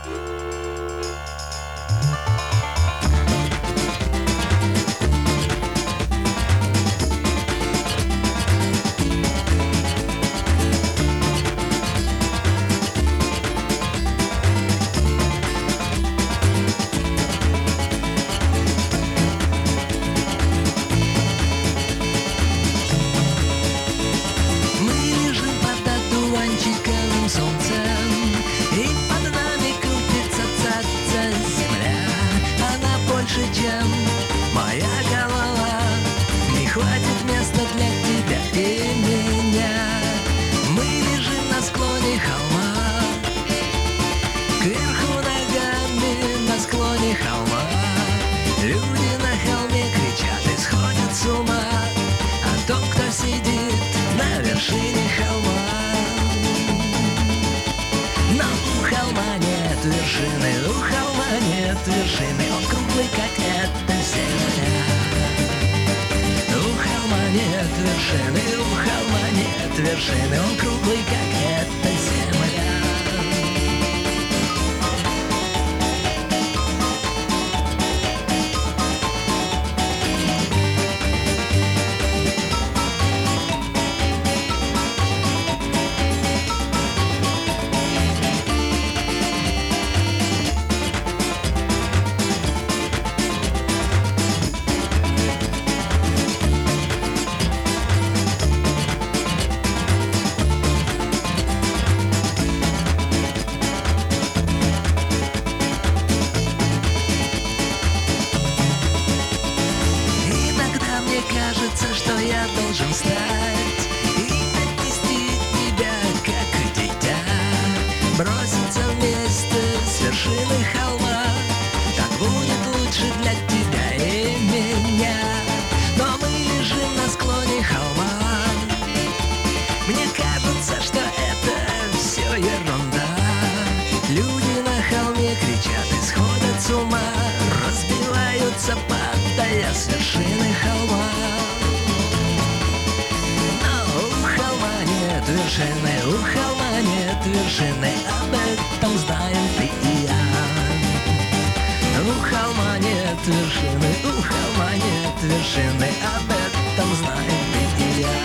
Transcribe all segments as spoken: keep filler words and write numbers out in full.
Солнцем, и под нами крутится цаца земля. Она больше, чем моя голова. Не хватит места для тебя и меня. Мы лежим на склоне холма, кверху ногами на склоне холма. Люди на холме кричат и сходят с ума о том, кто сидит на вершине холма. Вершины, у холма нет вершины, он круглый, как эта земля. У холма нет вершины, у холма нет вершины, он круглый, как эта земля. Кажется, что я должен встать и отнести тебя, как дитя, броситься вместе с вершины холма. Так будет лучше для тебя и меня. Но мы лежим на склоне холма. Мне кажется, что это все ерунда. Люди на холме кричат и сходят с ума, разбиваются, падая с вершины холма. Вершины, у холма нет вершины, об этом знаем ты и я. У холма нет вершины, у холма нет вершины, об этом знаем ты и я.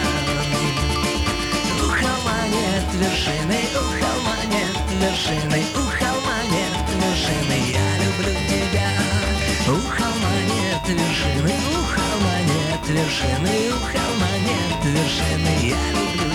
У холма нет вершины, у холма нет вершины, у холма нет вершины, я люблю тебя. У холма нет вершины, у холма нет вершины, у холма нет вершины, я люблю тебя.